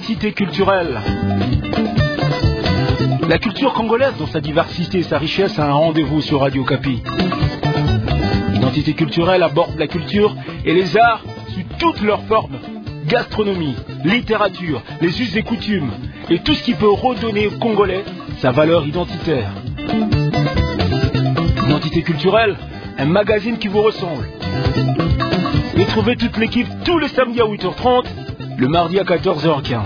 Identité culturelle. La culture congolaise, dans sa diversité et sa richesse, a un rendez-vous sur Radio Kapi. Identité culturelle aborde la culture et les arts sous toutes leurs formes. Gastronomie, littérature, les us et coutumes, et tout ce qui peut redonner aux Congolais sa valeur identitaire. Identité culturelle, un magazine qui vous ressemble. Retrouvez toute l'équipe tous les samedis à 8h30, le mardi à 14h15.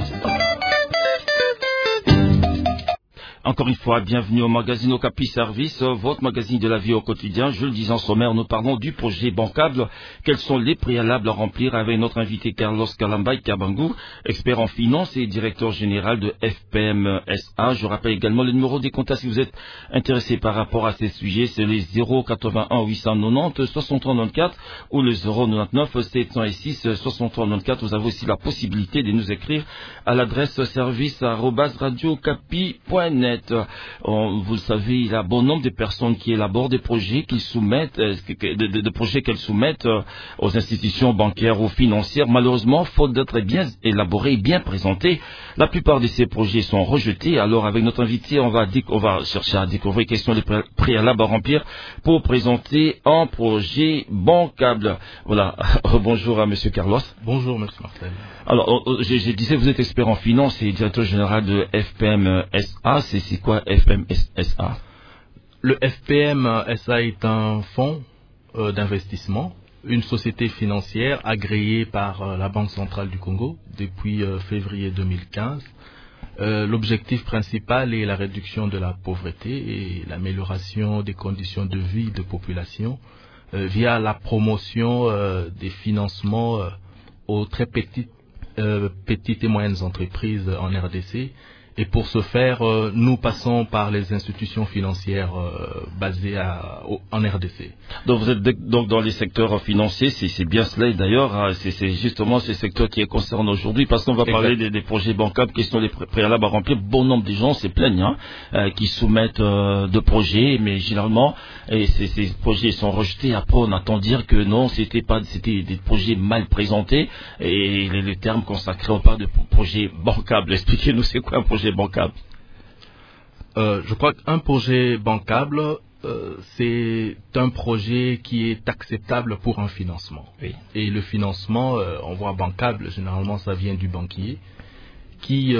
Encore une fois, bienvenue au magazine Okapi Service, votre magazine de la vie au quotidien. Je le disais en sommaire, nous parlons du projet bancable. Quels sont les préalables à remplir avec notre invité Carlos Kalambay Kabangou, expert en finance et directeur général de FPM SA. Je rappelle également le numéro des contacts si vous êtes intéressé par rapport à ces sujets. C'est les 081 890 6394 ou le 099 706 6394. Vous avez aussi la possibilité de nous écrire à l'adresse service@radiocapi.net. Vous le savez, il y a bon nombre de personnes qui élaborent des projets qu'ils soumettent, de projets qu'elles soumettent aux institutions bancaires ou financières. Malheureusement, faute d'être bien élaborés et bien présentés, la plupart de ces projets sont rejetés. Alors, avec notre invité, on va chercher à découvrir quels sont les préalables à remplir pour présenter un projet bancable. Voilà. Bonjour à Monsieur Carlos. Bonjour, Monsieur Martel. Alors, je disais, vous êtes expert en finance et directeur général de FPM SA. C'est quoi FPM SA? Le FPM SA est un fonds d'investissement, une société financière agréée par la Banque centrale du Congo depuis février 2015. L'objectif principal est la réduction de la pauvreté et l'amélioration des conditions de vie de population via la promotion des financements aux très petites et moyennes entreprises en RDC. Et pour ce faire, nous passons par les institutions financières basées en RDC. Donc vous êtes donc dans les secteurs financiers, c'est bien cela. Et d'ailleurs, c'est justement ce secteur qui est concerné aujourd'hui, parce qu'on va parler des projets bancables, qui sont les préalables à remplir. Bon nombre de gens se plaignent qui soumettent de projets, mais généralement, ces projets sont rejetés. Après, on attend dire que non, c'était des projets mal présentés. Et les termes consacrés, on parle de projets bancables. Expliquez-nous, c'est quoi un projet bancable? Je crois qu'un projet bancable, c'est un projet qui est acceptable pour un financement. Oui. Et le financement, on voit bancable, généralement ça vient du banquier, qui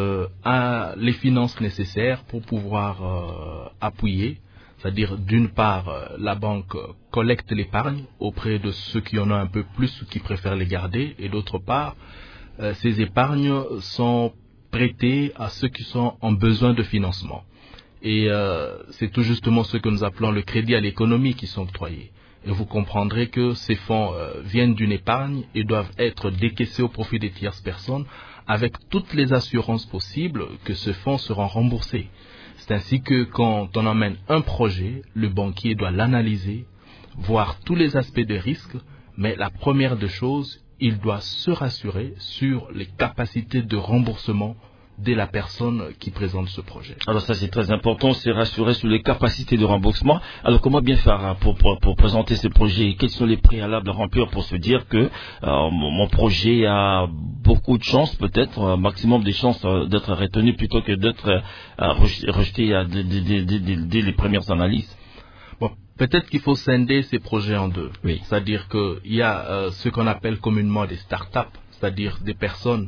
a les finances nécessaires pour pouvoir appuyer. C'est-à-dire, d'une part, la banque collecte l'épargne auprès de ceux qui en ont un peu plus ou qui préfèrent les garder. Et d'autre part, ces épargnes sont prêtés à ceux qui sont en besoin de financement. Et c'est tout justement ce que nous appelons le crédit à l'économie qui sont octroyés. Et vous comprendrez que ces fonds viennent d'une épargne et doivent être décaissés au profit des tierces personnes avec toutes les assurances possibles que ce fonds sera remboursé. C'est ainsi que quand on emmène un projet, le banquier doit l'analyser, voir tous les aspects de risque, mais la première des choses, il doit se rassurer sur les capacités de remboursement de la personne qui présente ce projet. Alors ça c'est très important, c'est rassurer sur les capacités de remboursement. Alors comment bien faire pour présenter ce projet? Quels sont les préalables à remplir pour se dire que mon projet a beaucoup de chances, peut-être un maximum de chances d'être retenu plutôt que d'être rejeté dès les premières analyses? Bon, peut-être qu'il faut scinder ces projets en deux. Oui. C'est-à-dire qu'il y a ce qu'on appelle communément des start-up, c'est-à-dire des personnes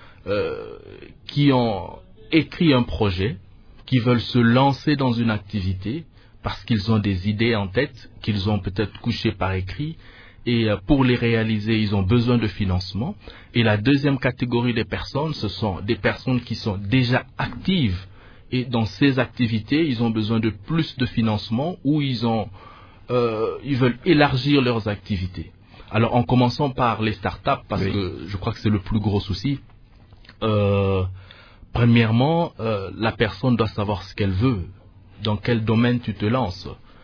qui ont écrit un projet, qui veulent se lancer dans une activité parce qu'ils ont des idées en tête, qu'ils ont peut-être couchées par écrit, et pour les réaliser, ils ont besoin de financement. Et la deuxième catégorie des personnes, ce sont des personnes qui sont déjà actives. Et dans ces activités, ils ont besoin de plus de financement ou ils veulent élargir leurs activités. Alors, en commençant par les startups, parce que je crois que c'est le plus gros souci. Premièrement, la personne doit savoir ce qu'elle veut, dans quel domaine tu te lances.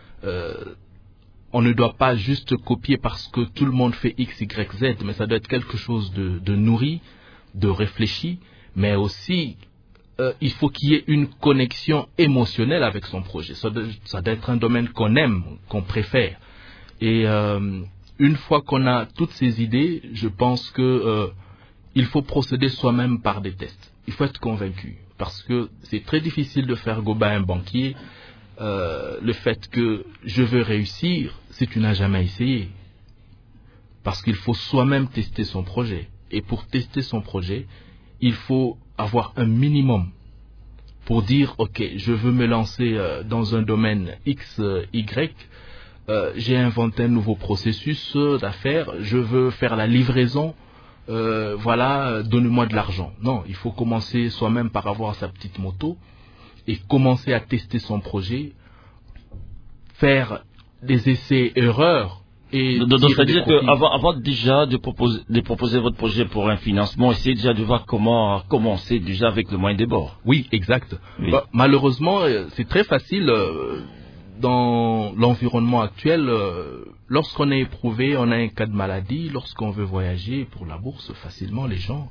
On ne doit pas juste copier parce que tout le monde fait X, Y, Z, mais ça doit être quelque chose de nourri, de réfléchi, mais aussi il faut qu'il y ait une connexion émotionnelle avec son projet. Ça doit être un domaine qu'on aime, qu'on préfère. Et une fois qu'on a toutes ces idées, je pense que il faut procéder soi-même par des tests. Il faut être convaincu, parce que c'est très difficile de faire gober un banquier le fait que je veux réussir si tu n'as jamais essayé. Parce qu'il faut soi-même tester son projet. Et pour tester son projet, il faut avoir un minimum pour dire, ok, je veux me lancer dans un domaine X, Y, j'ai inventé un nouveau processus d'affaires, je veux faire la livraison, voilà, donnez-moi de l'argent. Non, il faut commencer soi-même par avoir sa petite moto et commencer à tester son projet, faire des essais-erreurs. Donc, c'est-à-dire qu'avant déjà de proposer votre projet pour un financement, essayez déjà de voir comment commencer déjà avec le moyen des bords. Oui, exact. Oui. Malheureusement, c'est très facile dans l'environnement actuel. Lorsqu'on est éprouvé, on a un cas de maladie, lorsqu'on veut voyager pour la bourse, facilement les gens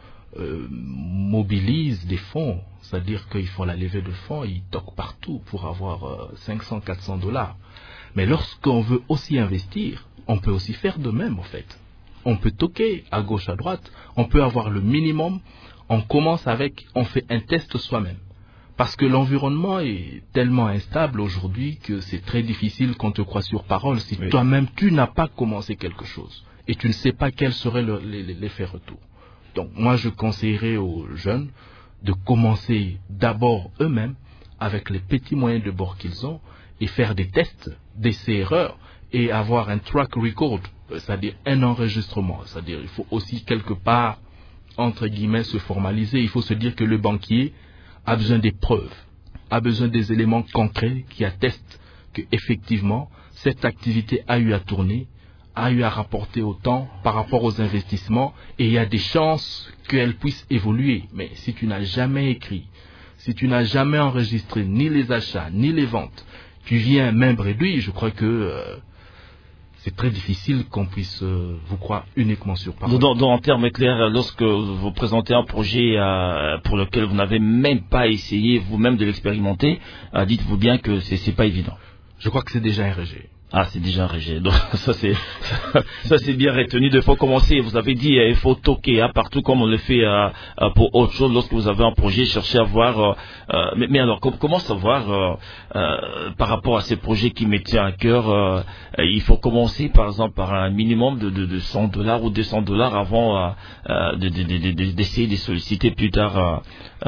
mobilisent des fonds. C'est-à-dire qu'ils font la levée de fonds, ils toquent partout pour avoir 500, 400 $. Mais lorsqu'on veut aussi investir, on peut aussi faire de même en fait. On peut toquer à gauche, à droite, on peut avoir le minimum, on commence on fait un test soi-même. Parce que l'environnement est tellement instable aujourd'hui que c'est très difficile qu'on te croie sur parole si toi-même tu n'as pas commencé quelque chose et tu ne sais pas quel serait l'effet retour. Donc moi je conseillerais aux jeunes de commencer d'abord eux-mêmes avec les petits moyens de bord qu'ils ont et faire des tests, d'essais-erreurs et avoir un track record, c'est-à-dire un enregistrement. C'est-à-dire il faut aussi quelque part, entre guillemets, se formaliser. Il faut se dire que le banquier a besoin des preuves, a besoin des éléments concrets qui attestent qu'effectivement, cette activité a eu à tourner, a eu à rapporter autant par rapport aux investissements et il y a des chances qu'elle puisse évoluer. Mais si tu n'as jamais écrit, si tu n'as jamais enregistré ni les achats, ni les ventes, tu viens même réduit, je crois que c'est très difficile qu'on puisse vous croire uniquement sur parole. Donc, en termes clairs, lorsque vous présentez un projet pour lequel vous n'avez même pas essayé vous-même de l'expérimenter, dites-vous bien que c'est pas évident. Je crois que c'est déjà un rejet. Ah, c'est déjà un rejet. Donc, ça c'est bien retenu. Il faut commencer. Vous avez dit, il faut toquer partout comme on le fait pour autre chose. Lorsque vous avez un projet, cherchez à voir. Mais alors, comment savoir par rapport à ces projets qui me tiennent à cœur, il faut commencer par exemple par un minimum de 100 $ ou 200 $ avant d'essayer de solliciter plus tard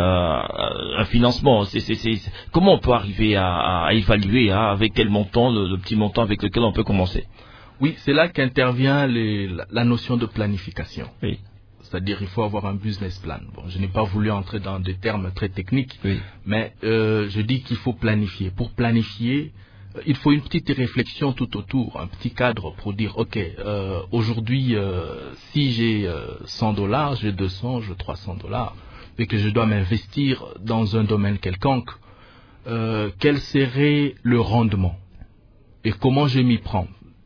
un financement. Comment on peut arriver à évaluer avec quel montant, le petit montant avec lequel on peut commencer? Oui, c'est là qu'intervient la notion de planification. Oui. C'est-à-dire il faut avoir un business plan. Bon, je n'ai pas voulu entrer dans des termes très techniques, mais je dis qu'il faut planifier. Pour planifier, il faut une petite réflexion tout autour, un petit cadre pour dire, ok, aujourd'hui, si j'ai 100 $, j'ai 200, j'ai 300 $, et que je dois m'investir dans un domaine quelconque, quel serait le rendement et comment je m'y prends,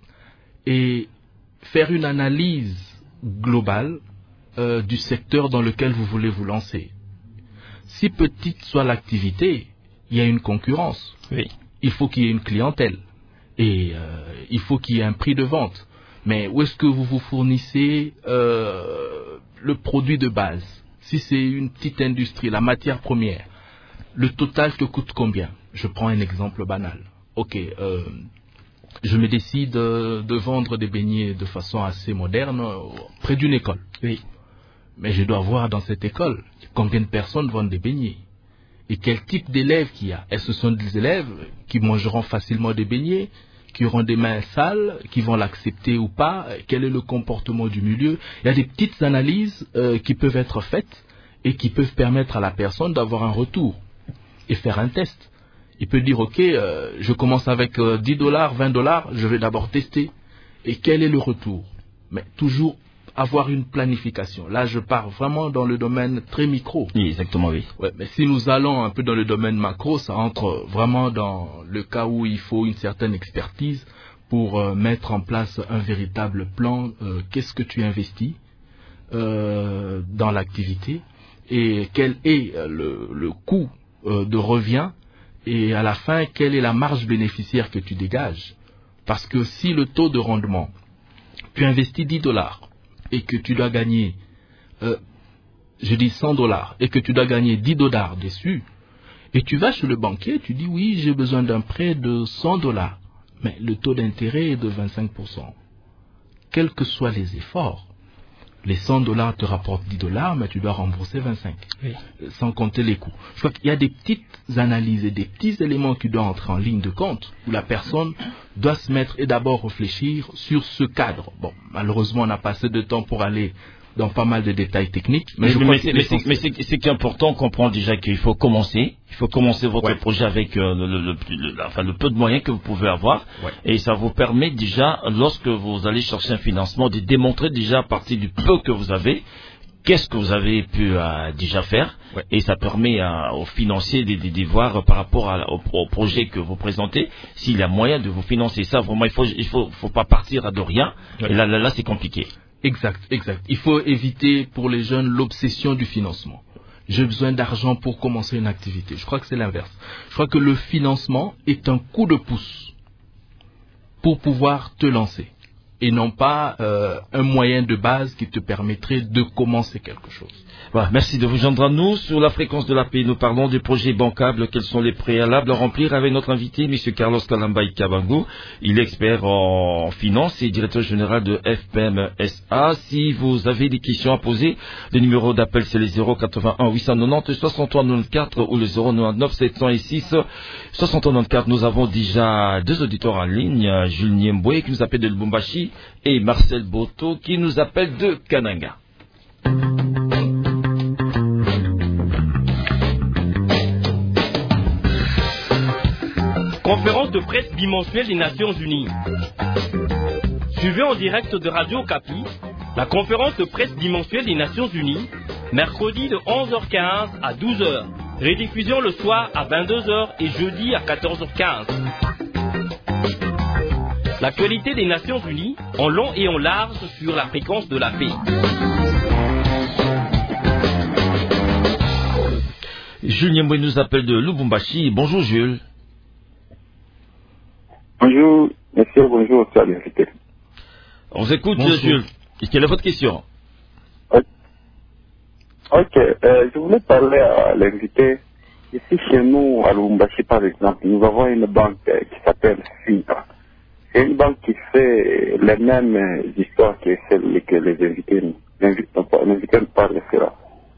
et faire une analyse globale du secteur dans lequel vous voulez vous lancer. Si petite soit l'activité, il y a une concurrence. Oui. Il faut qu'il y ait une clientèle et il faut qu'il y ait un prix de vente. Mais où est-ce que vous vous fournissez le produit de base? Si c'est une petite industrie, la matière première, le total te coûte combien? Je prends un exemple banal. Ok, je me décide de vendre des beignets de façon assez moderne près d'une école. Oui. Mais je dois voir dans cette école combien de personnes vendent des beignets et quel type d'élèves qu'il y a. Est-ce que ce sont des élèves qui mangeront facilement des beignets, qui auront des mains sales, qui vont l'accepter ou pas? Quel est le comportement du milieu? Il y a des petites analyses qui peuvent être faites et qui peuvent permettre à la personne d'avoir un retour et faire un test. Il peut dire, ok, je commence avec 10 $, 20 $, je vais d'abord tester. Et quel est le retour? Mais toujours avoir une planification. Là, je pars vraiment dans le domaine très micro. Oui, exactement, oui. Ouais, mais si nous allons un peu dans le domaine macro, ça entre vraiment dans le cas où il faut une certaine expertise pour mettre en place un véritable plan. Qu'est-ce que tu investis dans l'activité et quel est le coût de revient et à la fin, quelle est la marge bénéficiaire que tu dégages? Parce que si le taux de rendement, tu investis 10 $ et que tu dois gagner je dis $100, et que tu dois gagner $10 dessus, et tu vas chez le banquier, tu dis oui, j'ai besoin d'un prêt de $100, mais le taux d'intérêt est de 25%. Quels que soient les efforts, les $100 te rapportent $10, mais tu dois rembourser 25, sans compter les coûts. Je crois qu'il y a des petites analyses et des petits éléments qui doivent entrer en ligne de compte, où la personne doit se mettre et d'abord réfléchir sur ce cadre. Bon, malheureusement, on n'a pas assez de temps pour aller dans pas mal de détails techniques. Mais c'est qu'important de comprendre déjà qu'il faut commencer. Il faut commencer votre projet avec le peu de moyens que vous pouvez avoir. Ouais. Et ça vous permet déjà, lorsque vous allez chercher un financement, de démontrer déjà à partir du peu que vous avez, qu'est-ce que vous avez pu déjà faire. Ouais. Et ça permet aux financiers de voir par rapport au projet que vous présentez, s'il y a moyen de vous financer. Ça, vraiment, il faut pas partir de rien. Ouais. Et là, c'est compliqué. Exact. Il faut éviter pour les jeunes l'obsession du financement. J'ai besoin d'argent pour commencer une activité. Je crois que c'est l'inverse. Je crois que le financement est un coup de pouce pour pouvoir te lancer. Et non pas un moyen de base qui te permettrait de commencer quelque chose. Voilà, merci de vous joindre à nous. Sur la fréquence de la paix, nous parlons des projets bancables. Quels sont les préalables à remplir avec notre invité, M. Carlos Kalamba Kabango. Il est expert en finance et directeur général de FPM SA. Si vous avez des questions à poser, le numéro d'appel c'est les 081 890 63 94 ou le 099 706 694. Nous avons déjà deux auditeurs en ligne, Jules Niemboué qui nous appelle de Lubumbashi et Marcel Boto qui nous appelle de Kananga. Conférence de presse bimensuelle des Nations Unies. Suivez en direct de Radio Okapi la conférence de presse bimensuelle des Nations Unies, mercredi de 11h15 à 12h, rediffusion le soir à 22h et jeudi à 14h15. L'actualité des Nations Unies en long et en large sur la fréquence de la paix. Jules Niemboué nous appelle de Lubumbashi. Bonjour Jules. Bonjour, monsieur, bonjour, c'est l'invité. On vous écoute, Jules. Quelle est votre question? Ok, je voulais parler à l'invité. Ici, chez nous, à Lubumbashi, par exemple, nous avons une banque qui s'appelle Finca. C'est une banque qui fait les mêmes histoires que celles que les invités nous parlent de cela.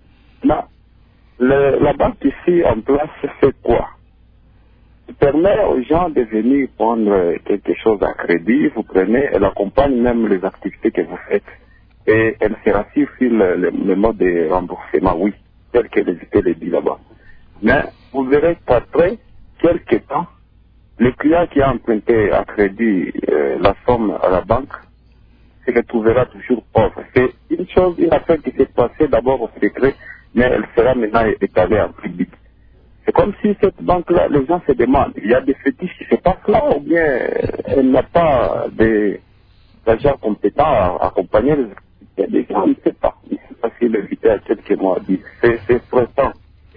La banque ici en place fait quoi? Permet aux gens de venir prendre quelque chose à crédit, vous prenez, elle accompagne même les activités que vous faites et elle se rassure sur le mode de remboursement, oui, tel que l'évité le dit là-bas. Mais vous verrez qu'après quelques temps, le client qui a emprunté à crédit la somme à la banque se retrouvera toujours pauvre. C'est une affaire qui s'est passée d'abord au secret, mais elle sera maintenant étalée en public. C'est comme si cette banque-là, les gens se demandent, il y a des fétiches qui se passent là, ou bien elle n'a pas d'agents compétents à accompagner les activités des gens, on ne sait pas. Il ne sait pas si l'invité a quelques mots à dire. C'est fréquent.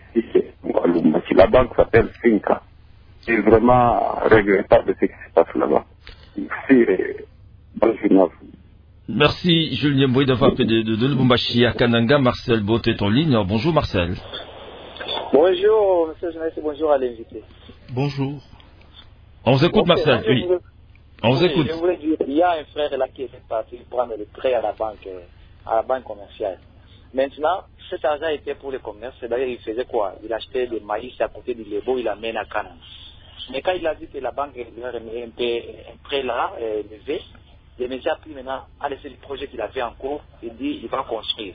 Si la banque s'appelle Finca, c'est vraiment regrettable ce qui se passe là-bas. Merci, bonne journée. Merci Jules Niemboué d'avoir appelé de Lubumbashi à Kananga. Marcel Botte est en ligne. Alors, bonjour Marcel. Bonjour, monsieur journaliste, bonjour à l'invité. Bonjour. On vous écoute, Marcel. Oui. On vous écoute. Je voulais dire, il y a un frère là qui est parti prendre le prêt à la banque commerciale. Maintenant, cet argent était pour le commerce. D'ailleurs, il faisait quoi? Il achetait des maïs à côté du Lébo, il amène à Cannes. Mais quand il a vu que la banque lui a remis un prêt là, levé, le monsieur a pris maintenant, a laissé le projet qu'il avait en cours, il dit il va construire.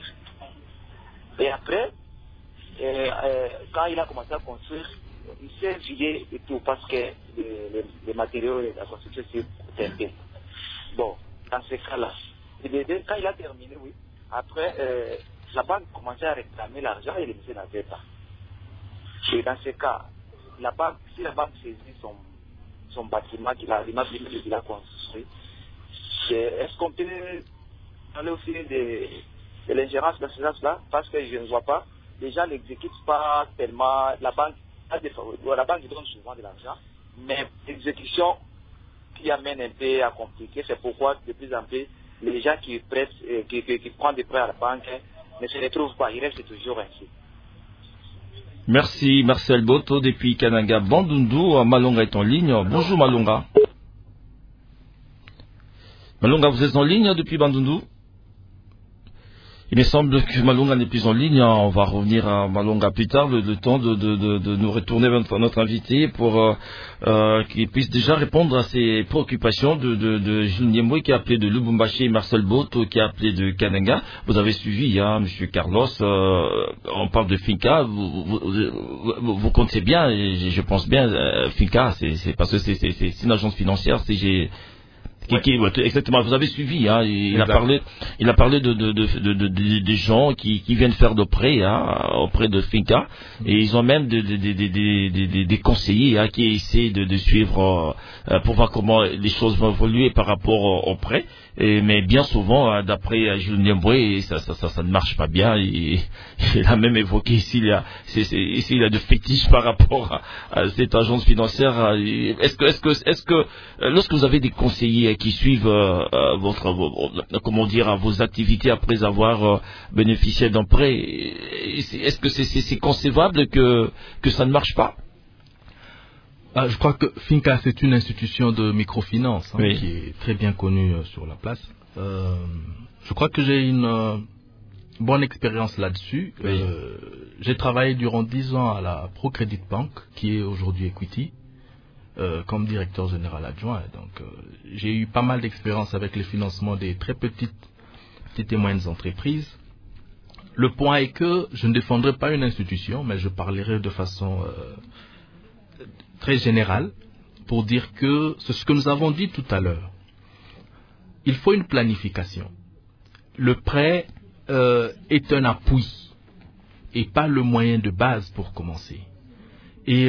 Et après, quand il a commencé à construire, il s'est vidé et tout parce que les matériaux de la construction s'est tempé. Bon, dans ce cas-là, quand il a terminé, oui, après, la banque commençait à réclamer l'argent et le monsieur n'avait pas. Et dans ce cas, si la banque saisit son bâtiment, l'immeuble qu'il a construit, est-ce qu'on peut parler aussi de l'ingérence dans ce sens-là? Parce que je ne vois pas. Les gens n'exécutent pas tellement. La banque donne souvent de l'argent, mais l'exécution qui amène un peu à compliquer. C'est pourquoi de plus en plus les gens qui prêtent, qui prennent des prêts à la banque ne se retrouve pas, il reste toujours ainsi. Merci Marcel Boto depuis Kananga. Bandundu, Malonga est en ligne. Bonjour Malonga. Malonga, vous êtes en ligne depuis Bandundu? Il me semble que Malonga n'est plus en ligne. On va revenir à Malonga plus tard, le temps de nous retourner vers notre invité pour qu'il puisse déjà répondre à ses préoccupations de Jules Niemboué qui a appelé de Lubumbashi et Marcel Boto qui a appelé de Kananga. Vous avez suivi, Monsieur Carlos, on parle de Finca, vous comptez bien, et je pense bien, Finca, c'est parce que c'est une agence financière, exactement, vous avez suivi, il a parlé de gens qui viennent faire de prêts auprès de Finca, et ils ont même des conseillers qui essaient de suivre pour voir comment les choses vont évoluer par rapport aux prêts. Mais bien souvent, d'après Jules Niemboué, ça ne marche pas bien. Il a même évoqué ici, il a de fétiches par rapport à cette agence financière. Est-ce que lorsque vous avez des conseillers qui suivent vos activités après avoir bénéficié d'un prêt, est-ce que c'est concevable que ça ne marche pas? Je crois que Finca, c'est une institution de microfinance oui, qui est très bien connue sur la place. Je crois que j'ai une bonne expérience là-dessus. Oui. J'ai travaillé durant 10 ans à la ProCredit Bank, qui est aujourd'hui Equity, comme directeur général adjoint. Donc, j'ai eu pas mal d'expérience avec le financement des très petites et moyennes entreprises. Le point est que je ne défendrai pas une institution, mais je parlerai de façon très général pour dire que c'est ce que nous avons dit tout à l'heure. Il faut une planification. Le prêt est un appui et pas le moyen de base pour commencer. Et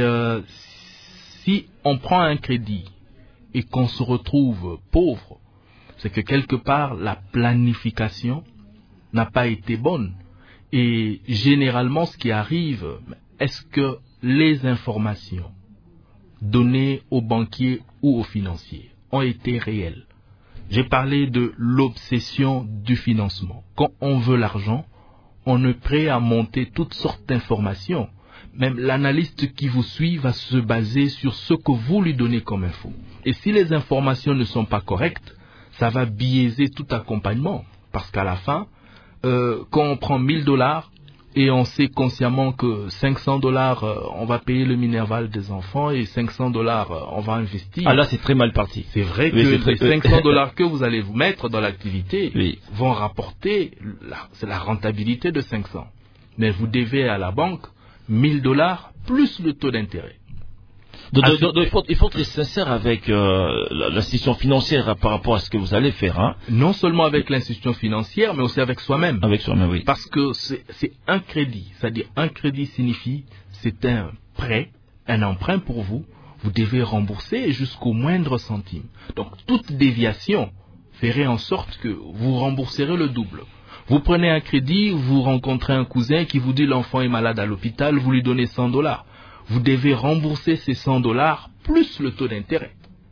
si on prend un crédit et qu'on se retrouve pauvre, c'est que quelque part la planification n'a pas été bonne. Et généralement ce qui arrive, est-ce que les informations données aux banquiers ou aux financiers ont été réelles? J'ai parlé de l'obsession du financement. Quand on veut l'argent, on est prêt à monter toutes sortes d'informations. Même l'analyste qui vous suit va se baser sur ce que vous lui donnez comme info. Et si les informations ne sont pas correctes, ça va biaiser tout accompagnement. Parce qu'à la fin, quand on prend $1000, et on sait consciemment que $500, on va payer le minerval des enfants et $500, on va investir. Ah là, c'est très mal parti. C'est vrai que les $500 que vous allez vous mettre dans l'activité vont rapporter, c'est la rentabilité de 500. Mais vous devez à la banque $1000 plus le taux d'intérêt. Donc, il faut être sincère avec l'institution financière par rapport à ce que vous allez faire. Non seulement avec l'institution financière, mais aussi avec soi-même. Avec soi-même, oui. Parce que c'est un crédit. C'est-à-dire, un crédit signifie, c'est un prêt, un emprunt pour vous. Vous devez rembourser jusqu'au moindre centime. Donc, toute déviation ferait en sorte que vous rembourserez le double. Vous prenez un crédit, vous rencontrez un cousin qui vous dit l'enfant est malade à l'hôpital, vous lui donnez $100. Vous devez rembourser ces $100 plus le taux d'intérêt.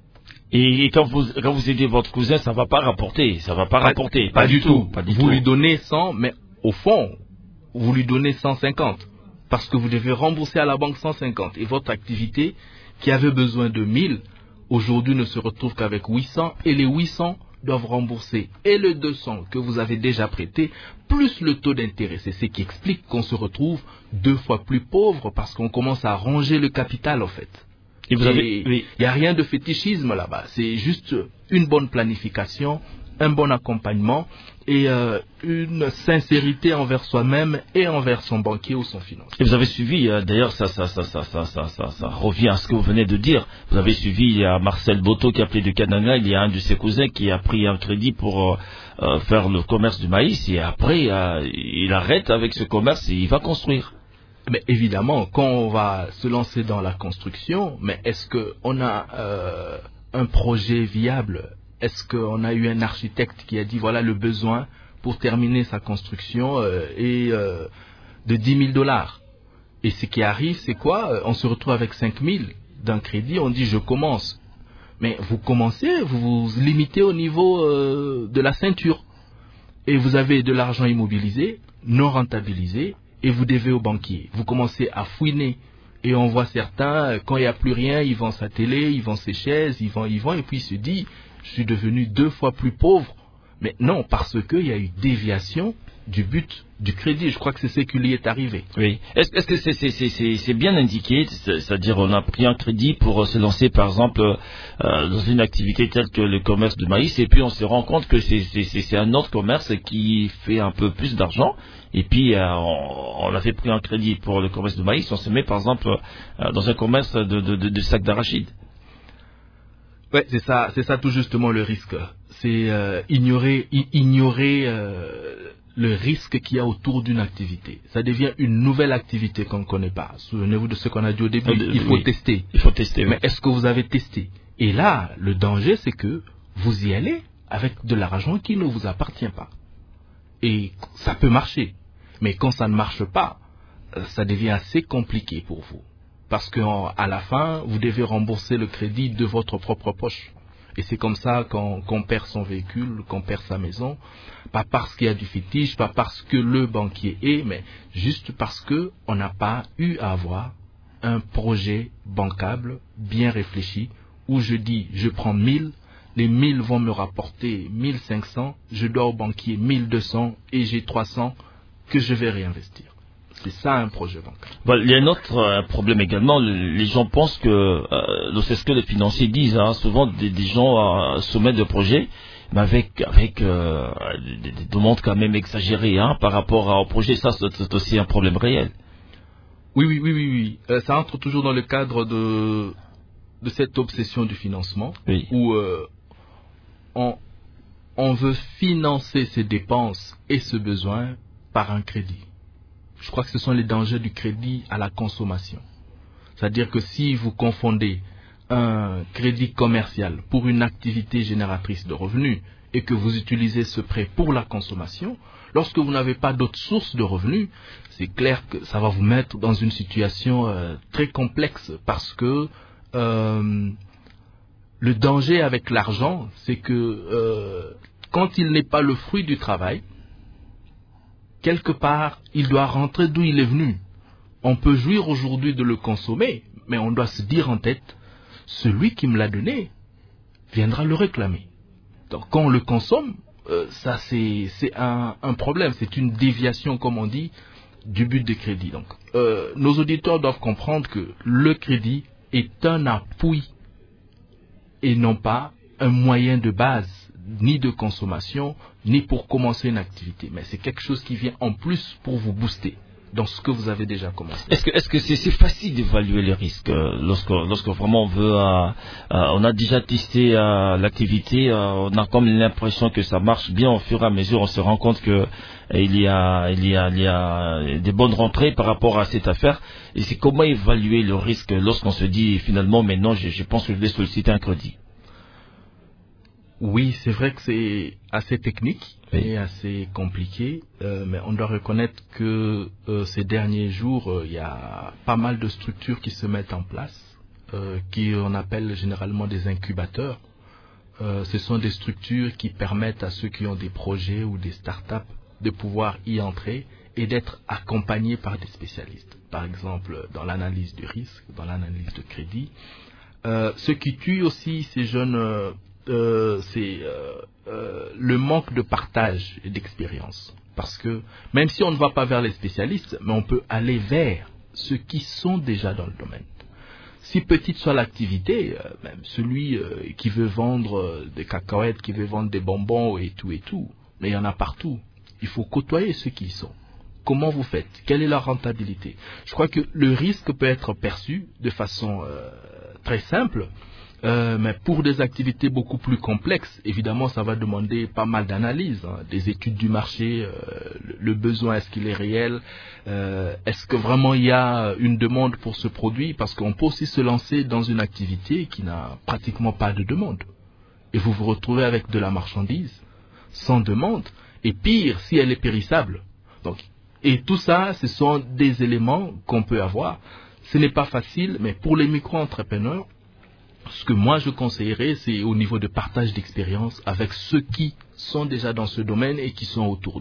Et quand vous aidez votre cousin, ça ne va pas rapporter. Ça va pas rapporter. Pas du tout. Vous lui donnez 100, mais au fond, vous lui donnez 150. Parce que vous devez rembourser à la banque 150. Et votre activité, qui avait besoin de 1000, aujourd'hui ne se retrouve qu'avec 800. Et les 800 doivent rembourser et le 200 que vous avez déjà prêté, plus le taux d'intérêt. C'est ce qui explique qu'on se retrouve 2 fois plus pauvre parce qu'on commence à ronger le capital, en fait. Il n'y a rien de fétichisme là-bas. C'est juste une bonne planification, un bon accompagnement et une sincérité envers soi-même et envers son banquier ou son financier. Et vous avez suivi, d'ailleurs, ça revient à ce que vous venez de dire. Vous avez suivi, il y a Marcel Boto qui a appelé de Kananga, il y a un de ses cousins qui a pris un crédit pour faire le commerce du maïs et après il arrête avec ce commerce et il va construire. Mais évidemment, quand on va se lancer dans la construction, mais est-ce qu'on a un projet viable? Est-ce qu'on a eu un architecte qui a dit voilà le besoin pour terminer sa construction est de $10,000? Et ce qui arrive, c'est quoi? On se retrouve avec 5,000 d'un crédit, on dit je commence. Mais vous commencez, vous vous limitez au niveau de la ceinture. Et vous avez de l'argent immobilisé, non rentabilisés et vous devez au banquier. Vous commencez à fouiner et on voit certains, quand il n'y a plus rien, ils vendent sa télé, ils vendent ses chaises, ils vendent et puis il se dit, je suis devenu 2 fois plus pauvre. Mais non, parce qu'il y a eu déviation du but du crédit. Je crois que c'est ce qui lui est arrivé. Oui. Est-ce que c'est bien indiqué, c'est-à-dire on a pris un crédit pour se lancer par exemple dans une activité telle que le commerce de maïs et puis on se rend compte que c'est un autre commerce qui fait un peu plus d'argent et puis on a fait pris un crédit pour le commerce de maïs, on se met par exemple dans un commerce de sacs d'arachide. Ouais, c'est ça tout justement le risque. C'est ignorer le risque qu'il y a autour d'une activité. Ça devient une nouvelle activité qu'on ne connaît pas. Souvenez-vous de ce qu'on a dit au début, il faut tester. Il faut tester. Mais est-ce que vous avez testé? Et là, le danger, c'est que vous y allez avec de l'argent qui ne vous appartient pas. Et ça peut marcher. Mais quand ça ne marche pas, ça devient assez compliqué pour vous. Parce qu'à la fin, vous devez rembourser le crédit de votre propre poche. Et c'est comme ça qu'on perd son véhicule, qu'on perd sa maison. Pas parce qu'il y a du fétiche, pas parce que le banquier est, mais juste parce qu'on n'a pas eu à avoir un projet bancable, bien réfléchi, où je dis, je prends 1000, les 1000 vont me rapporter 1500, je dois au banquier 1200 et j'ai 300 que je vais réinvestir. C'est ça un projet bancaire. Bon, il y a un autre problème également. Les gens pensent que, c'est ce que les financiers disent, souvent des gens soumettent des projets, mais avec des demandes quand même exagérées par rapport au projet. Ça, c'est aussi un problème réel. Oui. Ça entre toujours dans le cadre de cette obsession du financement, oui. Où on veut financer ses dépenses et ce besoin par un crédit. Je crois que ce sont les dangers du crédit à la consommation. C'est-à-dire que si vous confondez un crédit commercial pour une activité génératrice de revenus et que vous utilisez ce prêt pour la consommation, lorsque vous n'avez pas d'autres sources de revenus, c'est clair que ça va vous mettre dans une situation très complexe parce que le danger avec l'argent, c'est que quand il n'est pas le fruit du travail, quelque part, il doit rentrer d'où il est venu. On peut jouir aujourd'hui de le consommer, mais on doit se dire en tête, celui qui me l'a donné viendra le réclamer. Donc quand on le consomme, ça c'est un problème, c'est une déviation, comme on dit, du but des crédits. Donc nos auditeurs doivent comprendre que le crédit est un appui et non pas un moyen de base, ni de consommation, ni pour commencer une activité. Mais c'est quelque chose qui vient en plus pour vous booster dans ce que vous avez déjà commencé. Est-ce que c'est facile d'évaluer les risques lorsque vraiment on veut, on a déjà testé l'activité, on a comme l'impression que ça marche bien au fur et à mesure, on se rend compte que il y a des bonnes rentrées par rapport à cette affaire. Et c'est comment évaluer le risque lorsqu'on se dit finalement maintenant je pense que je vais solliciter un crédit. Oui, c'est vrai que c'est assez technique oui. Et assez compliqué, mais on doit reconnaître que ces derniers jours, il y a pas mal de structures qui se mettent en place, qu'on appelle généralement des incubateurs. Ce sont des structures qui permettent à ceux qui ont des projets ou des startups de pouvoir y entrer et d'être accompagnés par des spécialistes. Par exemple, dans l'analyse du risque, dans l'analyse de crédit. Ce qui tue aussi ces jeunes... c'est le manque de partage et d'expérience. Parce que même si on ne va pas vers les spécialistes, mais on peut aller vers ceux qui sont déjà dans le domaine. Si petite soit l'activité, même celui qui veut vendre des cacahuètes, qui veut vendre des bonbons et tout, mais il y en a partout. Il faut côtoyer ceux qui y sont. Comment vous faites? Quelle est la rentabilité? Je crois que le risque peut être perçu de façon très simple. Mais pour des activités beaucoup plus complexes, évidemment, ça va demander pas mal d'analyses, des études du marché, le besoin, est-ce qu'il est réel, est-ce que vraiment il y a une demande pour ce produit, parce qu'on peut aussi se lancer dans une activité qui n'a pratiquement pas de demande. Et vous vous retrouvez avec de la marchandise, sans demande, et pire, si elle est périssable. Donc, et tout ça, ce sont des éléments qu'on peut avoir. Ce n'est pas facile, mais pour les micro-entrepreneurs, ce que moi je conseillerais, c'est au niveau de partage d'expérience avec ceux qui sont déjà dans ce domaine et qui sont autour d'eux.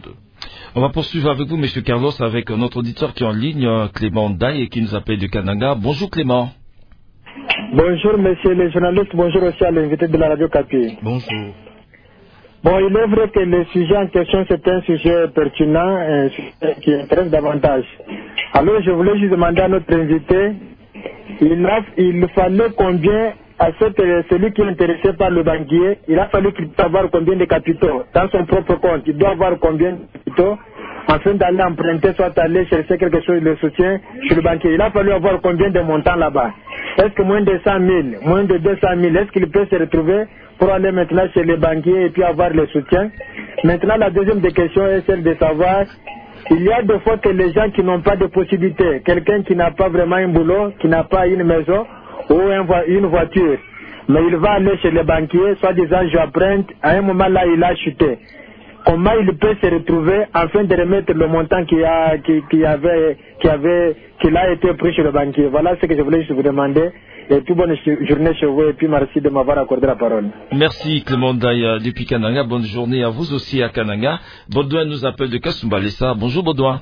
On va poursuivre avec vous, M. Carlos, avec notre auditeur qui est en ligne, Clément Ndaye, et qui nous appelle de Kananga. Bonjour Clément. Bonjour monsieur le journaliste, bonjour aussi à l'invité de la radio Capi. Bonjour. Bon, il est vrai que le sujet en question, c'est un sujet pertinent, un sujet qui intéresse davantage. Alors, je voulais juste demander à notre invité, il fallait combien, à celui qui est intéressé par le banquier, il a fallu qu'il puisse avoir combien de capitaux dans son propre compte. Il doit avoir combien de capitaux afin d'aller emprunter, soit aller chercher quelque chose, le soutien chez le banquier. Il a fallu avoir combien de montants là-bas. Est-ce que moins de 100 000, moins de 200 000, est-ce qu'il peut se retrouver pour aller maintenant chez les banquiers et puis avoir le soutien? Maintenant, la deuxième des questions est celle de savoir, il y a des fois que les gens qui n'ont pas de possibilités, quelqu'un qui n'a pas vraiment un boulot, qui n'a pas une maison ou une voiture, mais il va aller chez les banquiers, soit disant j'emprunte, à un moment là il a chuté. Comment il peut se retrouver afin de remettre le montant qu'il a été pris chez le banquier? Voilà ce que je voulais juste vous demander. Et toute bonne journée chez vous et puis merci de m'avoir accordé la parole. Merci Clément Ndaye depuis Kananga. Bonne journée à vous aussi à Kananga. Baudouin nous appelle de Kasumbalesa. Bonjour Baudouin.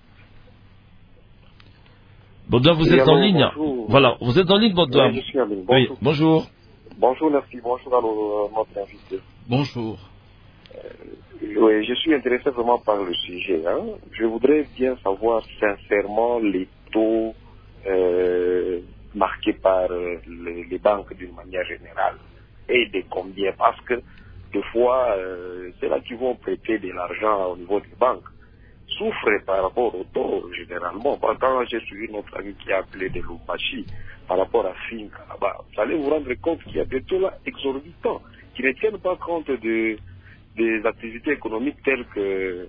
Baudouin, vous êtes en ligne. Bonjour. Voilà, vous êtes en ligne Baudouin. Oui, je suis en ligne. Oui, bonjour. Bonjour, merci. Bonjour à notre invité. Bonjour. Oui, je suis intéressé vraiment par le sujet. Je voudrais bien savoir sincèrement les taux marqués par les banques d'une manière générale et de combien, parce que des fois, c'est là qu'ils vont prêter de l'argent au niveau des banques souffrent par rapport au taux généralement. Quand j'ai suivi notre ami qui a appelé de Lumbashi par rapport à Finca là-bas, vous allez vous rendre compte qu'il y a des taux là exorbitants qui ne tiennent pas compte des activités économiques telles que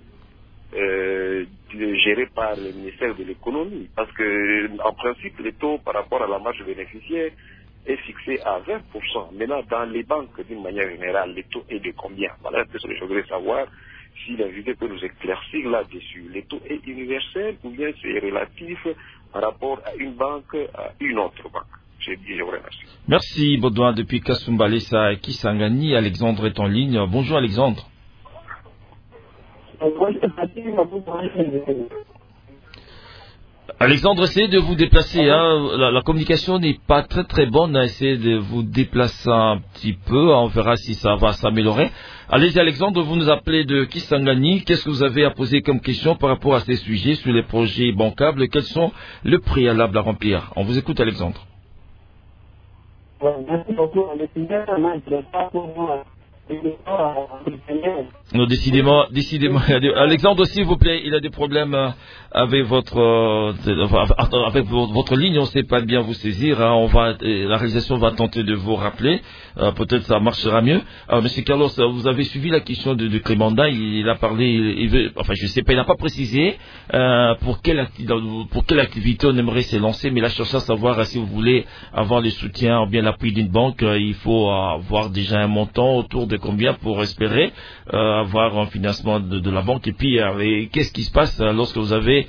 gérées par le ministère de l'économie. Parce que, en principe, les taux par rapport à la marge bénéficiaire est fixé à 20%. Maintenant, dans les banques, d'une manière générale, les taux est de combien? Voilà ce que je voudrais savoir, si l'invité peut nous éclaircir là-dessus. Les taux est universel ou bien c'est relatif par rapport à une banque à une autre banque? Je vous remercie. Merci Baudouin depuis Kasumbalesa et Kisangani. Alexandre est en ligne. Bonjour Alexandre. Alexandre, essayez de vous déplacer. La communication n'est pas très très bonne. Essayez de vous déplacer un petit peu. On verra si ça va s'améliorer. Allez-y Alexandre, vous nous appelez de Kisangani. Qu'est-ce que vous avez à poser comme question par rapport à ces sujets sur les projets bancables? Quels sont les préalables à remplir? On vous écoute Alexandre. Merci beaucoup. Non, décidément. Alexandre, s'il vous plaît, il a des problèmes avec votre ligne. On ne sait pas bien vous saisir. La réalisation va tenter de vous rappeler. Peut-être ça marchera mieux. Monsieur Carlos, vous avez suivi la question de Clément Ndaye. Il a parlé. Je ne sais pas. Il n'a pas précisé pour quelle activité on aimerait se lancer. Mais là, je cherche à savoir si vous voulez avoir le soutien ou bien l'appui d'une banque. Il faut avoir déjà un montant autour de combien pour espérer avoir un financement de la banque. Et puis, qu'est-ce qui se passe lorsque vous avez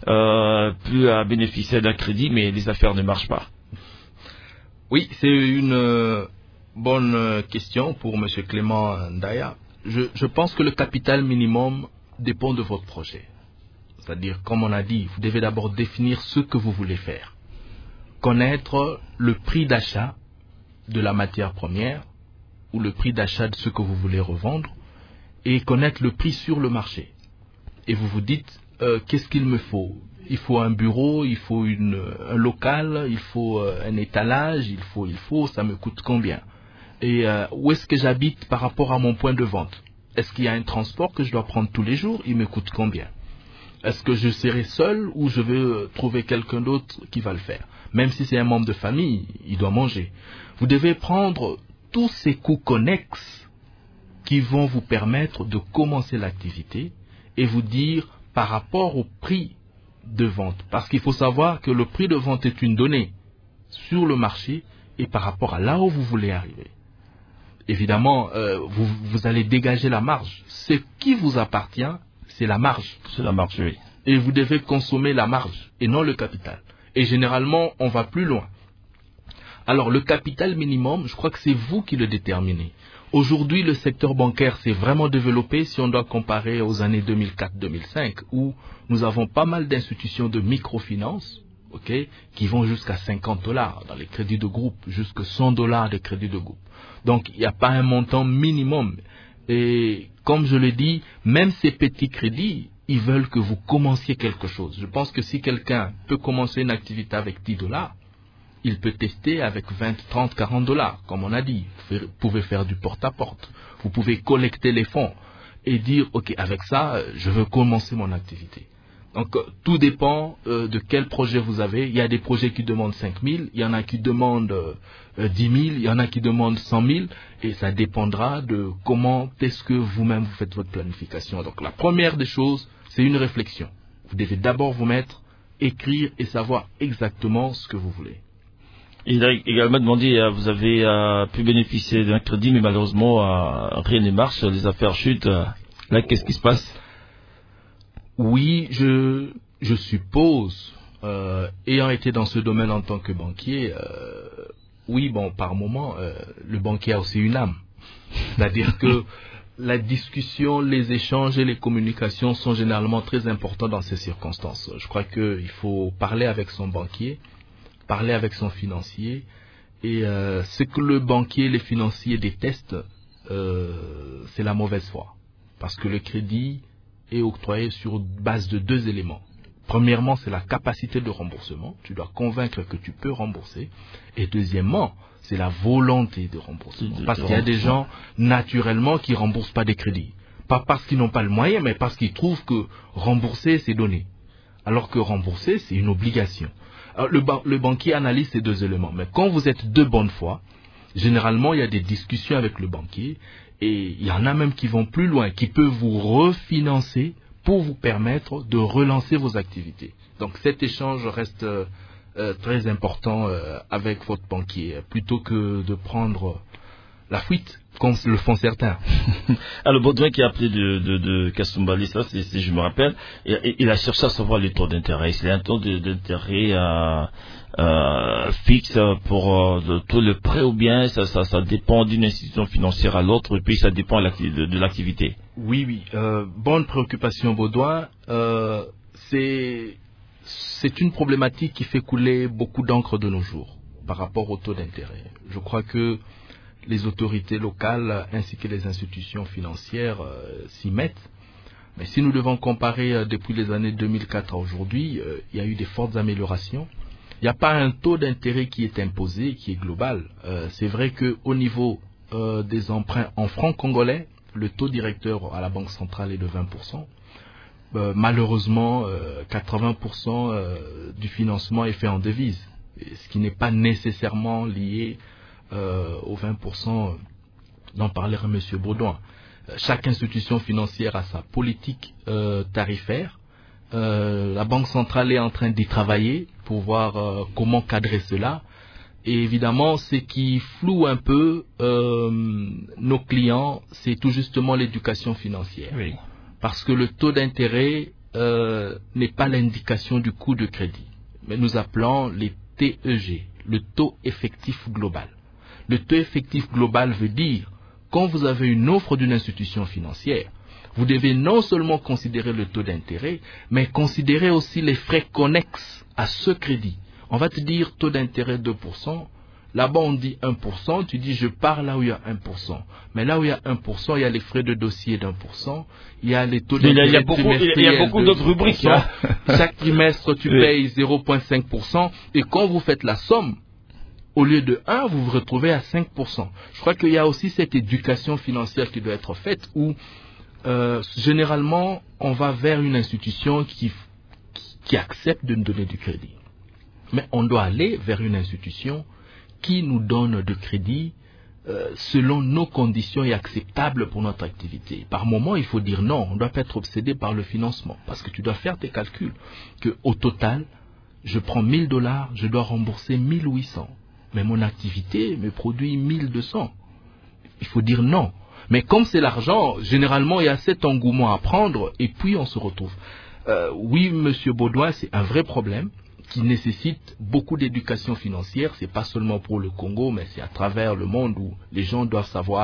pu bénéficier d'un crédit, mais les affaires ne marchent pas? Oui, c'est une bonne question pour M. Clément Ndaye. Je pense que le capital minimum dépend de votre projet. C'est-à-dire, comme on a dit, vous devez d'abord définir ce que vous voulez faire. Connaître le prix d'achat de la matière première ou le prix d'achat de ce que vous voulez revendre et connaître le prix sur le marché. Et vous vous dites, qu'est-ce qu'il me faut? Il faut un bureau, il faut un local, il faut un étalage, il faut, ça me coûte combien? Et où est-ce que j'habite par rapport à mon point de vente? Est-ce qu'il y a un transport que je dois prendre tous les jours? Il me coûte combien? Est-ce que je serai seul ou je vais trouver quelqu'un d'autre qui va le faire? Même si c'est un membre de famille, il doit manger. Vous devez prendre tous ces coûts connexes qui vont vous permettre de commencer l'activité et vous dire par rapport au prix de vente. Parce qu'il faut savoir que le prix de vente est une donnée sur le marché et par rapport à là où vous voulez arriver. Évidemment, vous allez dégager la marge. Ce qui vous appartient, c'est la marge. C'est la marge, oui. Et vous devez consommer la marge et non le capital. Et généralement, on va plus loin. Alors, le capital minimum, je crois que c'est vous qui le déterminez. Aujourd'hui, le secteur bancaire s'est vraiment développé si on doit comparer aux années 2004-2005 où nous avons pas mal d'institutions de microfinance qui vont jusqu'à $50 dans les crédits de groupe, jusqu'à $100 de crédits de groupe. Donc, il n'y a pas un montant minimum. Et comme je le dis, même ces petits crédits, ils veulent que vous commenciez quelque chose. Je pense que si quelqu'un peut commencer une activité avec $10, il peut tester avec 20, 30, $40, comme on a dit. Vous pouvez faire du porte-à-porte. Vous pouvez collecter les fonds et dire, OK, avec ça, je veux commencer mon activité. Donc, tout dépend de quel projet vous avez. Il y a des projets qui demandent 5 000, il y en a qui demandent 10 000, il y en a qui demandent 100 000, et ça dépendra de comment est-ce que vous-même vous faites votre planification. Donc, la première des choses, c'est une réflexion. Vous devez d'abord vous mettre, écrire et savoir exactement ce que vous voulez. Il a également demandé, vous avez pu bénéficier d'un crédit, mais malheureusement, rien ne marche, les affaires chutent. Là, qu'est-ce qui se passe? Oui, je suppose, ayant été dans ce domaine en tant que banquier, oui, bon, par moment, le banquier a aussi une âme. C'est-à-dire que la discussion, les échanges et les communications sont généralement très importants dans ces circonstances. Je crois qu'il faut parler avec son banquier, parler avec son financier, et ce que le banquier et les financiers détestent, c'est la mauvaise foi. Parce que le crédit est octroyé sur base de 2 éléments. Premièrement, c'est la capacité de remboursement. Tu dois convaincre que tu peux rembourser. Et deuxièmement, c'est la volonté de remboursement. Parce qu'il y a des gens, naturellement, qui ne remboursent pas des crédits. Pas parce qu'ils n'ont pas le moyen, mais parce qu'ils trouvent que rembourser, c'est donner. Alors que rembourser, c'est une obligation. Alors, le banquier analyse ces 2 éléments. Mais quand vous êtes de bonne foi, généralement, il y a des discussions avec le banquier. Et il y en a même qui vont plus loin, qui peuvent vous refinancer pour vous permettre de relancer vos activités. Donc cet échange reste très important avec votre banquier, plutôt que de prendre la fuite, comme le font certains. Alors Baudouin qui a appelé de Kassumbali, ça, je me rappelle, il a cherché à savoir les taux d'intérêt. C'est un taux d'intérêt fixe pour tout le prêt ou bien ça dépend d'une institution financière à l'autre et puis ça dépend de l'activité. Oui. Bonne préoccupation, Baudouin. C'est une problématique qui fait couler beaucoup d'encre de nos jours par rapport au taux d'intérêt. Je crois que les autorités locales ainsi que les institutions financières s'y mettent. Mais si nous devons comparer depuis les années 2004 à aujourd'hui, il y a eu des fortes améliorations. Il n'y a pas un taux d'intérêt qui est imposé, qui est global. C'est vrai qu'au niveau des emprunts en francs congolais, le taux directeur à la Banque centrale est de 20%. Malheureusement, 80% du financement est fait en devises, ce qui n'est pas nécessairement lié aux 20% dont parlait M. Baudouin. Chaque institution financière a sa politique tarifaire. La Banque centrale est en train d'y travailler pour voir comment cadrer cela. Et évidemment, ce qui floue un peu nos clients, c'est tout justement l'éducation financière. Oui. Parce que le taux d'intérêt n'est pas l'indication du coût de crédit. Mais nous appelons les TEG, le taux effectif global. Le taux effectif global veut dire, quand vous avez une offre d'une institution financière, vous devez non seulement considérer le taux d'intérêt, mais considérer aussi les frais connexes à ce crédit. On va te dire taux d'intérêt 2%, là-bas on dit 1%, tu dis je pars là où il y a 1%. Mais là où il y a 1%, il y a les frais de dossier d'1%, il y a les taux d'intérêt trimestriels. Il y a beaucoup d'autres rubriques. Hein. Chaque trimestre, tu payes 0,5%, et quand vous faites la somme, au lieu de 1, vous vous retrouvez à 5%. Je crois qu'il y a aussi cette éducation financière qui doit être faite où généralement on va vers une institution qui accepte de nous donner du crédit. Mais on doit aller vers une institution qui nous donne de crédit selon nos conditions et acceptables pour notre activité. Par moment, il faut dire non, on ne doit pas être obsédé par le financement parce que tu dois faire tes calculs. Qu'au total, je prends $1000, je dois rembourser 1800. Mais mon activité me produit 1200. Il faut dire non. Mais comme c'est l'argent, généralement, il y a cet engouement à prendre et puis on se retrouve. Oui, Monsieur Baudouin, c'est un vrai problème qui nécessite beaucoup d'éducation financière. C'est pas seulement pour le Congo, mais c'est à travers le monde où les gens doivent savoir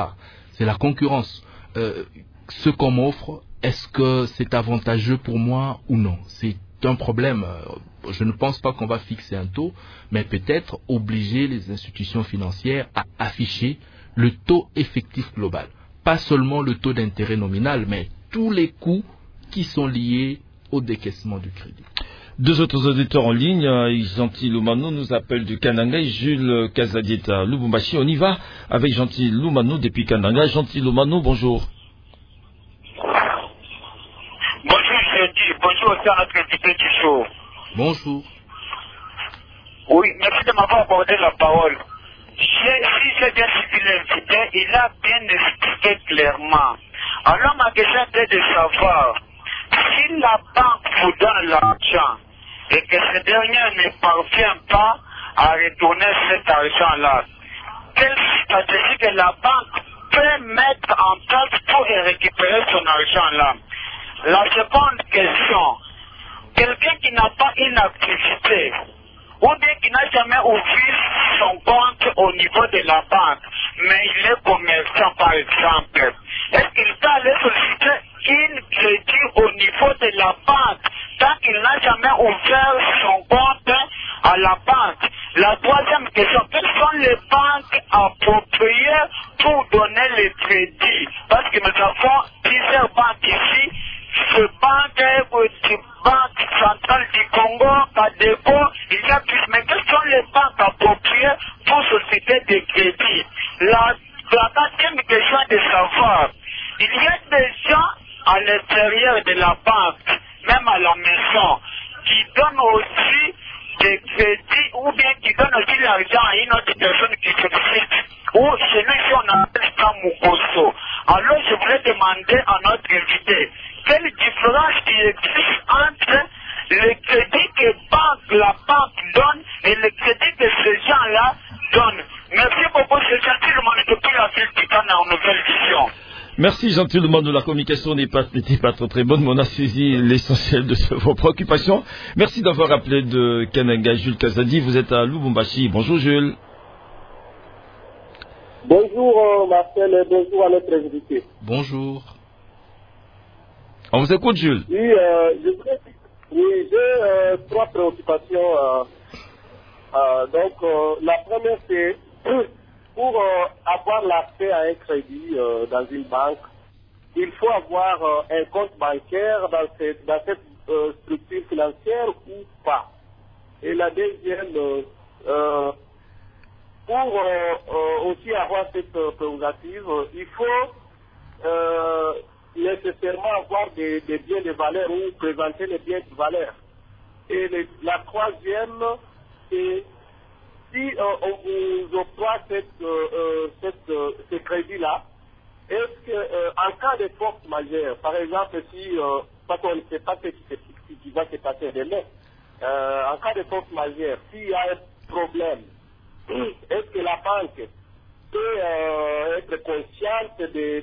c'est la concurrence. Ce qu'on m'offre, est-ce que c'est avantageux pour moi ou non? C'est un problème. Je ne pense pas qu'on va fixer un taux, mais peut-être obliger les institutions financières à afficher le taux effectif global. Pas seulement le taux d'intérêt nominal, mais tous les coûts qui sont liés au décaissement du crédit. Deux autres auditeurs en ligne, Gentil Lumano nous appelle du Kananga et Jules Kazadieta Lubumbashi. On y va avec Gentil Lumano depuis Kananga. Gentil Lumano, bonjour. Bonjour Gentil, bonjour aussi à notre invité du jour. Bonjour. Oui, merci de m'avoir accordé la parole. Si j'ai bien suivi l'invité, il a bien expliqué clairement. Alors ma question était de savoir si la banque vous donne l'argent et que ce dernier ne parvient pas à retourner cet argent-là, quelle stratégie que la banque peut mettre en place pour récupérer son argent-là? La seconde question, quelqu'un qui n'a pas une activité ou bien qui n'a jamais ouvert son compte au niveau de la banque, mais il est commerçant par exemple, est-ce qu'il peut aller solliciter une crédit au niveau de la banque tant qu'il n'a jamais ouvert son compte à la banque? La troisième question, quelles sont les banques appropriées pour donner les crédits? Parce que nous avons plusieurs banques ici, ce banque centrale du Congo, Cadeco, il y a plus, mais quelles sont les banques appropriées pour solliciter des crédits? La quatrième question est de savoir, il y a des gens à l'intérieur de la banque, même à la maison, qui donnent aussi des crédits ou bien qui donnent aussi l'argent à une autre personne qui sollicite. Ou chez nous ici on appelle ça Mukoso. Alors je voulais demander à notre invité, quelle différence il existe entre les crédits que la banque donne et les crédits que ces gens-là donnent? Merci beaucoup, c'est Gentil Lumano depuis la ville Titane en nouvelle vision. Merci Gentil Lumano, la communication n'était pas très bonne, mais on a saisi l'essentiel de vos préoccupations. Merci d'avoir appelé de Kananga Jules Kazadi, vous êtes à Lubumbashi. Bonjour Jules. Bonjour Marcel et bonjour à notre invité. Bonjour. On vous écoute Jules. Oui, j'ai trois préoccupations. Donc la première c'est pour avoir l'accès à un crédit dans une banque, il faut avoir un compte bancaire dans cette structure financière ou pas. Et la deuxième, pour aussi avoir cette prérogative, il faut nécessairement avoir des biens de valeur ou présenter les biens de valeur. Et la troisième, c'est si on vous octroie ce crédit-là, est-ce que en cas de force majeure, par exemple, si parce qu'on ne sait pas ce qui va se passer demain, en cas de force majeure, s'il y a un problème, est-ce que la banque peut être consciente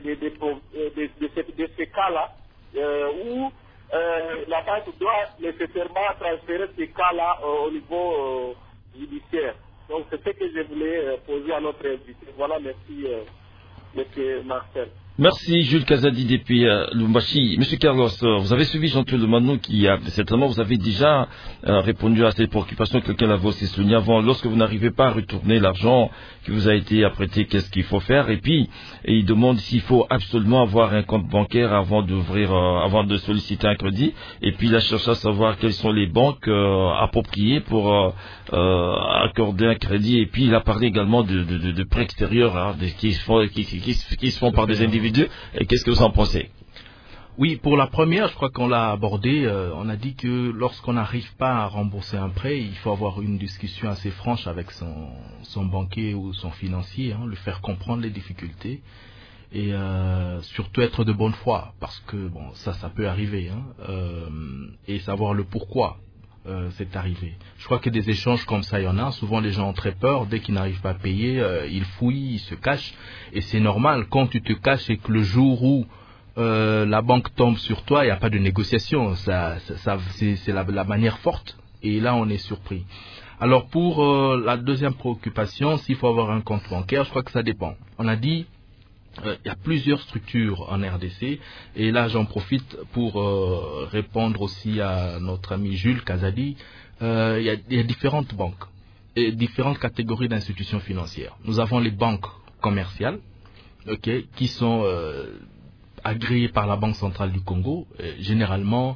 de ces cas-là, où la banque doit nécessairement transférer ces cas-là au niveau judiciaire? Donc c'est ce que je voulais poser à notre invité. Voilà, merci M. Marcel. Merci Jules Kazadi depuis Lubumbashi. Monsieur Carlos, vous avez suivi Gentil Lumano qui a certainement, vous avez déjà répondu à ces préoccupations que quelqu'un l'avait aussi souligné avant. Lorsque vous n'arrivez pas à retourner l'argent qui vous a été apprêté, qu'est-ce qu'il faut faire? Et puis, il demande s'il faut absolument avoir un compte bancaire avant avant de solliciter un crédit. Et puis, il a cherché à savoir quelles sont les banques appropriées pour accorder un crédit. Et puis, il a parlé également de prêts extérieurs qui se font par des individus. Et qu'est-ce que vous en pensez? Oui, pour la première, je crois qu'on l'a abordé. On a dit que lorsqu'on n'arrive pas à rembourser un prêt, il faut avoir une discussion assez franche avec son banquier ou son financier, lui faire comprendre les difficultés et surtout être de bonne foi, parce que bon, ça peut arriver, et savoir le pourquoi c'est arrivé. Je crois que des échanges comme ça, il y en a. Souvent, les gens ont très peur. Dès qu'ils n'arrivent pas à payer, ils fouillent, ils se cachent. Et c'est normal. Quand tu te caches et que le jour où la banque tombe sur toi, il n'y a pas de négociation. C'est la manière forte. Et là, on est surpris. Alors, pour la deuxième préoccupation, s'il faut avoir un compte bancaire, je crois que ça dépend. On a dit, il y a plusieurs structures en RDC, et là j'en profite pour répondre aussi à notre ami Jules Kazadi. Il y a différentes banques et différentes catégories d'institutions financières. Nous avons les banques commerciales, qui sont agréées par la Banque centrale du Congo. Généralement,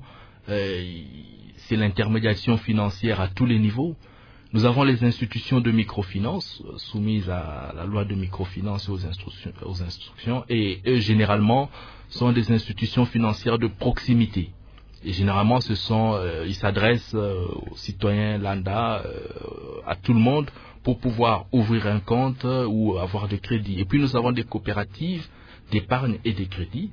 c'est l'intermédiation financière à tous les niveaux. Nous avons les institutions de microfinance soumises à la loi de microfinance et aux instructions, et eux, généralement, sont des institutions financières de proximité. Et généralement, ils s'adressent aux citoyens lambda, à tout le monde, pour pouvoir ouvrir un compte ou avoir de crédit. Et puis, nous avons des coopératives d'épargne et de crédit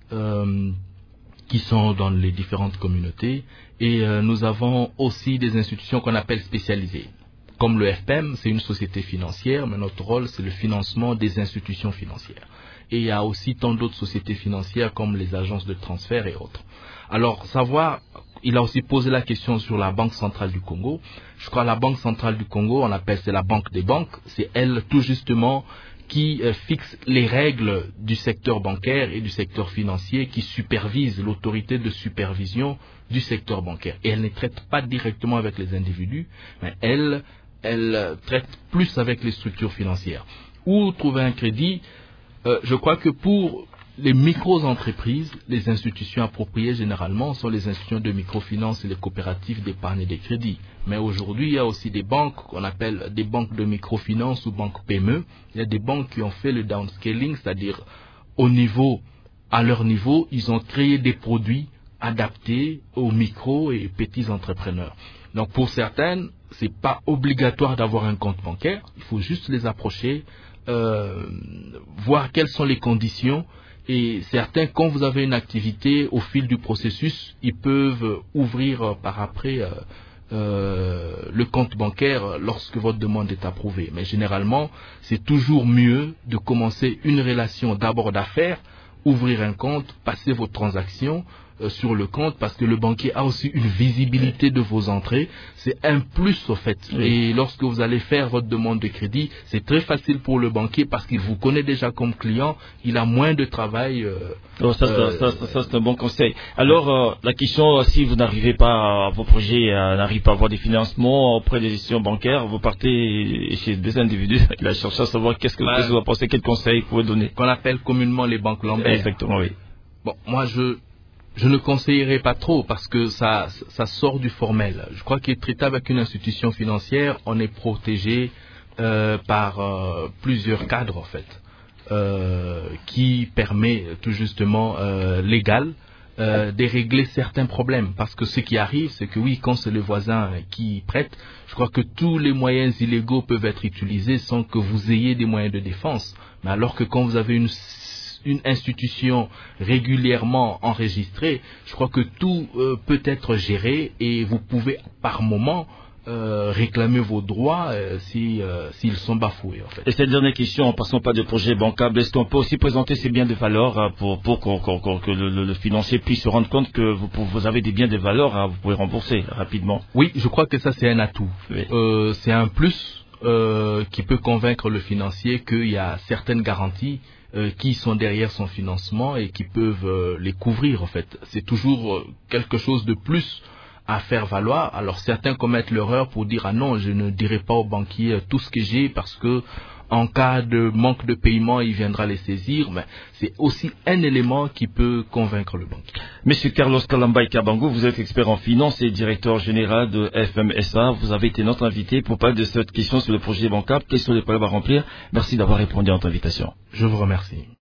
qui sont dans les différentes communautés. Et nous avons aussi des institutions qu'on appelle spécialisées. Comme le FPM, c'est une société financière, mais notre rôle, c'est le financement des institutions financières. Et il y a aussi tant d'autres sociétés financières comme les agences de transfert et autres. Alors, il a aussi posé la question sur la Banque centrale du Congo. Je crois que la Banque centrale du Congo, c'est la banque des banques. C'est elle, tout justement, qui fixe les règles du secteur bancaire et du secteur financier, qui supervise l'autorité de supervision du secteur bancaire. Et elle ne traite pas directement avec les individus, mais elle traite plus avec les structures financières. Où trouver un crédit? Je crois que pour les micro-entreprises, les institutions appropriées généralement sont les institutions de microfinance et les coopératives d'épargne et de crédit. Mais aujourd'hui, il y a aussi des banques qu'on appelle des banques de microfinance ou banques PME. Il y a des banques qui ont fait le downscaling, c'est-à-dire à leur niveau, ils ont créé des produits adaptés aux micro et petits entrepreneurs. Donc pour certaines, c'est pas obligatoire d'avoir un compte bancaire. Il faut juste les approcher, voir quelles sont les conditions. Et certains, quand vous avez une activité, au fil du processus, ils peuvent ouvrir par après le compte bancaire lorsque votre demande est approuvée. Mais généralement, c'est toujours mieux de commencer une relation d'abord d'affaires, ouvrir un compte, passer vos transactions sur le compte, parce que le banquier a aussi une visibilité de vos entrées. C'est un plus au fait. Oui. Et lorsque vous allez faire votre demande de crédit, c'est très facile pour le banquier parce qu'il vous connaît déjà comme client. Il a moins de travail. Ça c'est un bon conseil. Alors la question, si vous n'arrivez pas, vos projets n'arrivent pas à avoir des financements auprès des institutions bancaires, vous partez chez des individus. Il a cherché à savoir qu'est-ce que vous en pensez, quel conseil vous pouvez donner. Qu'on appelle communément les banques lambaires. Exactement, oui. Bon, moi je ne conseillerais pas trop parce que ça sort du formel. Je crois qu'il est traité avec une institution financière, on est protégé par plusieurs cadres en fait, qui permet tout justement légal de régler certains problèmes. Parce que ce qui arrive, c'est que oui, quand c'est le voisin qui prête, je crois que tous les moyens illégaux peuvent être utilisés sans que vous ayez des moyens de défense. Mais alors que quand vous avez une institution régulièrement enregistrée, je crois que tout peut être géré et vous pouvez par moment réclamer vos droits s'ils sont bafoués en fait. Et cette dernière question, en passant pas de projet bancable, est-ce qu'on peut aussi présenter ces biens de valeur pour que le financier puisse se rendre compte que vous avez des biens de valeur, vous pouvez rembourser rapidement? Oui, je crois que ça c'est un atout. Oui. C'est un plus qui peut convaincre le financier qu'il y a certaines garanties qui sont derrière son financement et qui peuvent les couvrir en fait. C'est toujours quelque chose de plus à faire valoir. Alors certains commettent l'erreur pour dire ah non, je ne dirai pas au banquier tout ce que j'ai parce que en cas de manque de paiement, il viendra les saisir. Mais c'est aussi un élément qui peut convaincre le banquier. Monsieur Carlos Kalambay Kabango, vous êtes expert en finance et directeur général de FMSA. Vous avez été notre invité pour parler de cette question sur le projet bancable. Quels sont les problèmes à remplir? Merci d'avoir répondu à notre invitation. Je vous remercie.